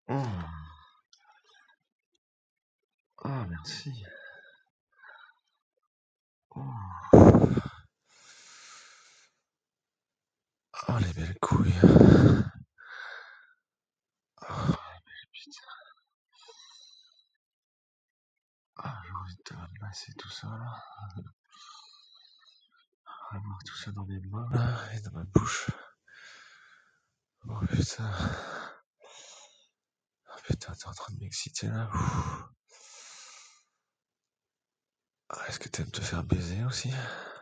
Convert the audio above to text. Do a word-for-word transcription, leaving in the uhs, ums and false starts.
Mmh. Ah, merci. Oh. Oh, les belles couilles. Oh, putain. Ah, j'ai envie de te masser tout ça, là. Avoir tout ça dans mes mains, là, et dans ma bouche. Oh, putain. Oh, putain, t'es en train de m'exciter, là. Ah, est-ce que t'aimes te faire baiser aussi?